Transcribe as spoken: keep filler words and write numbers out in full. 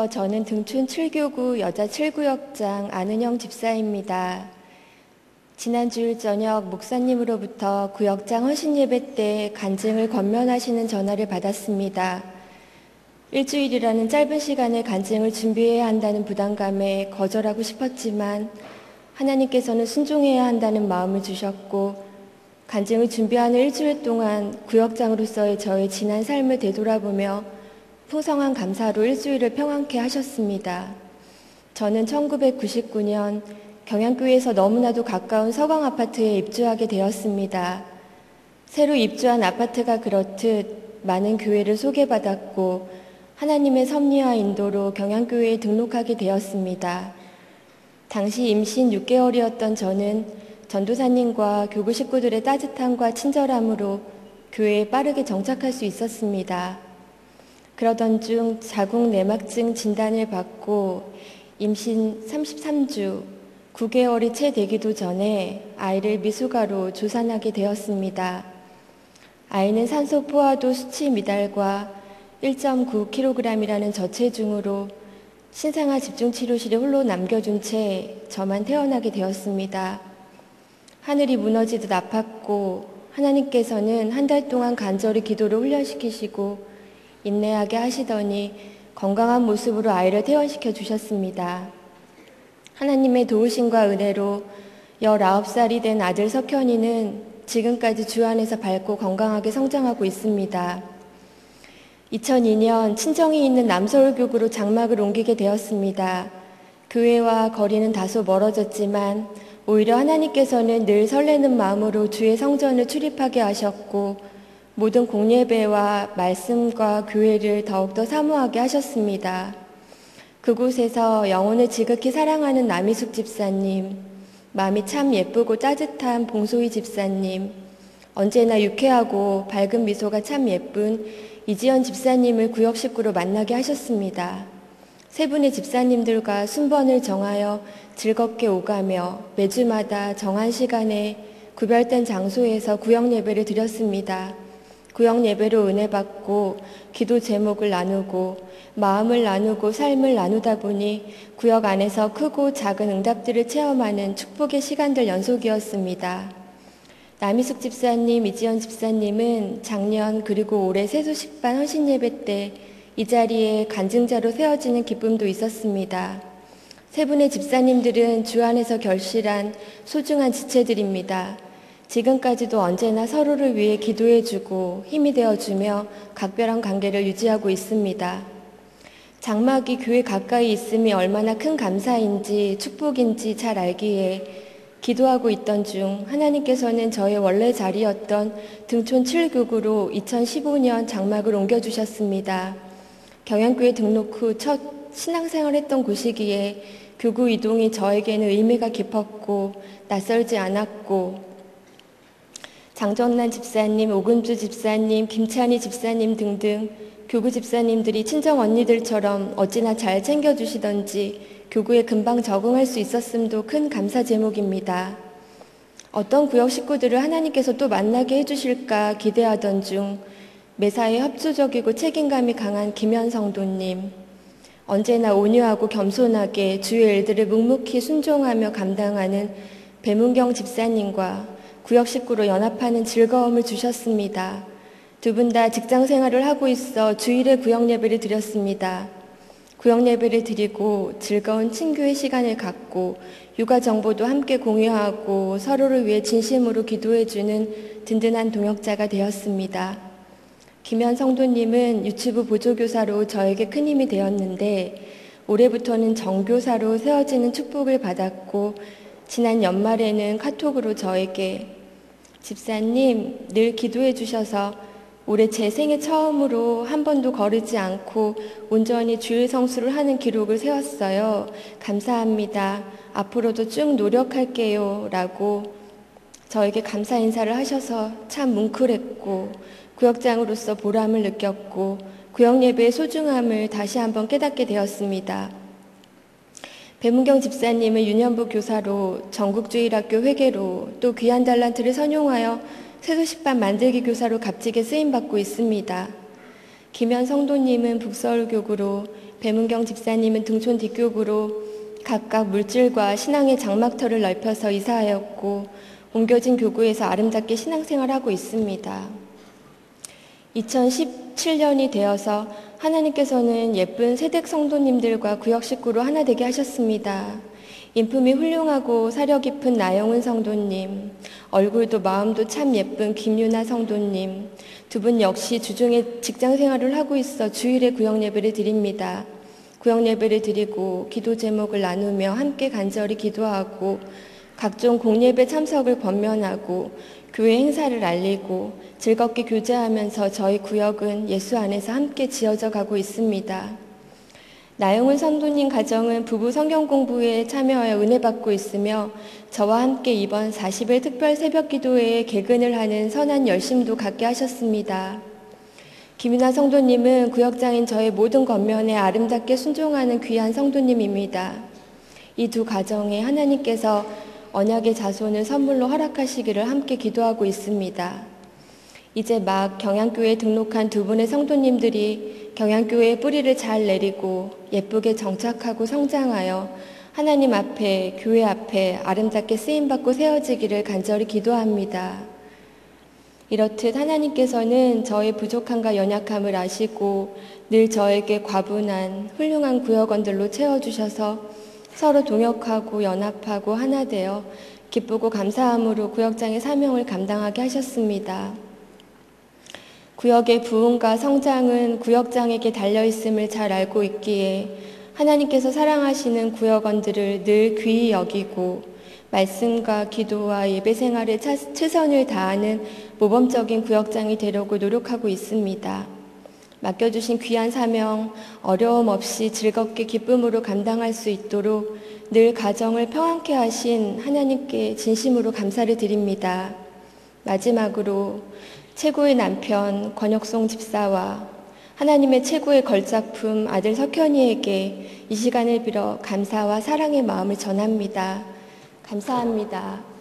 안녕하세요. 저는 등촌 칠 교구 여자 칠 구역장 안은영 집사입니다. 지난 주일 저녁 목사님으로부터 구역장 헌신예배 때 간증을 권면하시는 전화를 받았습니다. 일주일이라는 짧은 시간에 간증을 준비해야 한다는 부담감에 거절하고 싶었지만 하나님께서는 순종해야 한다는 마음을 주셨고 간증을 준비하는 일주일 동안 구역장으로서의 저의 지난 삶을 되돌아보며 풍성한 감사로 일주일을 평안케 하셨습니다. 저는 천구백구십구 년 경양교회에서 너무나도 가까운 서강 아파트에 입주하게 되었습니다. 새로 입주한 아파트가 그렇듯 많은 교회를 소개받았고 하나님의 섭리와 인도로 경양교회에 등록하게 되었습니다. 당시 임신 육 개월이었던 저는 전도사님과 교구 식구들의 따뜻함과 친절함으로 교회에 빠르게 정착할 수 있었습니다. 그러던 중 자궁 내막증 진단을 받고 임신 삼십삼 주 구 개월이 채 되기도 전에 아이를 미숙아로 조산하게 되었습니다. 아이는 산소 포화도 수치 미달과 일 점 구 킬로그램이라는 저체중으로 신생아 집중치료실에 홀로 남겨둔 채 저만 태어나게 되었습니다. 하늘이 무너지듯 아팠고 하나님께서는 한 달 동안 간절히 기도를 훈련시키시고 인내하게 하시더니 건강한 모습으로 아이를 퇴원시켜 주셨습니다. 하나님의 도우심과 은혜로 열아홉 살이 된 아들 석현이는 지금까지 주 안에서 밝고 건강하게 성장하고 있습니다. 이천이 년 친정이 있는 남서울교구로 장막을 옮기게 되었습니다. 교회와 거리는 다소 멀어졌지만 오히려 하나님께서는 늘 설레는 마음으로 주의 성전을 출입하게 하셨고 모든 공예배와 말씀과 교회를 더욱더 사모하게 하셨습니다. 그곳에서 영혼을 지극히 사랑하는 남희숙 집사님, 마음이 참 예쁘고 따뜻한 봉소희 집사님, 언제나 유쾌하고 밝은 미소가 참 예쁜 이지연 집사님을 구역 식구로 만나게 하셨습니다. 세 분의 집사님들과 순번을 정하여 즐겁게 오가며 매주마다 정한 시간에 구별된 장소에서 구역 예배를 드렸습니다. 구역 예배로 은혜 받고 기도 제목을 나누고 마음을 나누고 삶을 나누다 보니 구역 안에서 크고 작은 응답들을 체험하는 축복의 시간들 연속이었습니다. 남희숙 집사님, 이지연 집사님은 작년 그리고 올해 세수식반 헌신예배 때 이 자리에 간증자로 세워지는 기쁨도 있었습니다. 세 분의 집사님들은 주 안에서 결실한 소중한 지체들입니다. 지금까지도 언제나 서로를 위해 기도해주고 힘이 되어주며 각별한 관계를 유지하고 있습니다. 장막이 교회 가까이 있음이 얼마나 큰 감사인지 축복인지 잘 알기에 기도하고 있던 중 하나님께서는 저의 원래 자리였던 등촌 칠 교구로 이천십오 년 장막을 옮겨주셨습니다. 경양교회 등록 후 첫 신앙생활 했던 곳이기에 교구 이동이 저에게는 의미가 깊었고 낯설지 않았고 장정란 집사님, 오금주 집사님, 김찬희 집사님 등등 교구 집사님들이 친정 언니들처럼 어찌나 잘 챙겨주시던지 교구에 금방 적응할 수 있었음도 큰 감사 제목입니다. 어떤 구역 식구들을 하나님께서 또 만나게 해주실까 기대하던 중 매사에 협조적이고 책임감이 강한 김현 성도님, 언제나 온유하고 겸손하게 주의 일들을 묵묵히 순종하며 감당하는 배문경 집사님과 구역 식구로 연합하는 즐거움을 주셨습니다. 두 분 다 직장 생활을 하고 있어 주일에 구역 예배를 드렸습니다. 구역 예배를 드리고 즐거운 친교의 시간을 갖고 육아 정보도 함께 공유하고 서로를 위해 진심으로 기도해주는 든든한 동역자가 되었습니다. 김현 성도님은 유치부 보조교사로 저에게 큰 힘이 되었는데 올해부터는 정교사로 세워지는 축복을 받았고 지난 연말에는 카톡으로 저에게 집사님 늘 기도해 주셔서 올해 제 생애 처음으로 한 번도 거르지 않고 온전히 주일 성수를 하는 기록을 세웠어요. 감사합니다. 앞으로도 쭉 노력할게요. 라고 저에게 감사 인사를 하셔서 참 뭉클했고 구역장으로서 보람을 느꼈고 구역 예배의 소중함을 다시 한번 깨닫게 되었습니다. 배문경 집사님은 유년부 교사로 전국주일학교 회계로 또 귀한 달란트를 선용하여 세수식반 만들기 교사로 값지게 쓰임받고 있습니다. 김현 성도님은 북서울교구로 배문경 집사님은 등촌 뒷교구로 각각 물질과 신앙의 장막터를 넓혀서 이사하였고 옮겨진 교구에서 아름답게 신앙생활하고 있습니다. 이천십칠 년이 되어서 하나님께서는 예쁜 세댁 성도님들과 구역 식구로 하나 되게 하셨습니다. 인품이 훌륭하고 사려 깊은 나영은 성도님, 얼굴도 마음도 참 예쁜 김유나 성도님, 두 분 역시 주중에 직장생활을 하고 있어 주일에 구역 예배를 드립니다. 구역 예배를 드리고 기도 제목을 나누며 함께 간절히 기도하고 각종 공예배 참석을 권면하고 교회 행사를 알리고 즐겁게 교제하면서 저희 구역은 예수 안에서 함께 지어져 가고 있습니다. 나영은 성도님 가정은 부부 성경 공부에 참여하여 은혜 받고 있으며 저와 함께 이번 사십 일 특별 새벽 기도회에 개근을 하는 선한 열심도 갖게 하셨습니다. 김윤아 성도님은 구역장인 저의 모든 겉면에 아름답게 순종하는 귀한 성도님입니다. 이 두 가정에 하나님께서 언약의 자손을 선물로 허락하시기를 함께 기도하고 있습니다. 이제 막 경양교회에 등록한 두 분의 성도님들이 경양교회의 뿌리를 잘 내리고 예쁘게 정착하고 성장하여 하나님 앞에, 교회 앞에 아름답게 쓰임받고 세워지기를 간절히 기도합니다. 이렇듯 하나님께서는 저의 부족함과 연약함을 아시고 늘 저에게 과분한 훌륭한 구역원들로 채워주셔서 서로 동역하고 연합하고 하나 되어 기쁘고 감사함으로 구역장의 사명을 감당하게 하셨습니다. 구역의 부흥과 성장은 구역장에게 달려있음을 잘 알고 있기에 하나님께서 사랑하시는 구역원들을 늘 귀히 여기고 말씀과 기도와 예배 생활에 최선을 다하는 모범적인 구역장이 되려고 노력하고 있습니다. 맡겨주신 귀한 사명 어려움 없이 즐겁게 기쁨으로 감당할 수 있도록 늘 가정을 평안케 하신 하나님께 진심으로 감사를 드립니다. 마지막으로 최고의 남편 권혁송 집사와 하나님의 최고의 걸작품 아들 석현이에게 이 시간을 빌어 감사와 사랑의 마음을 전합니다. 감사합니다.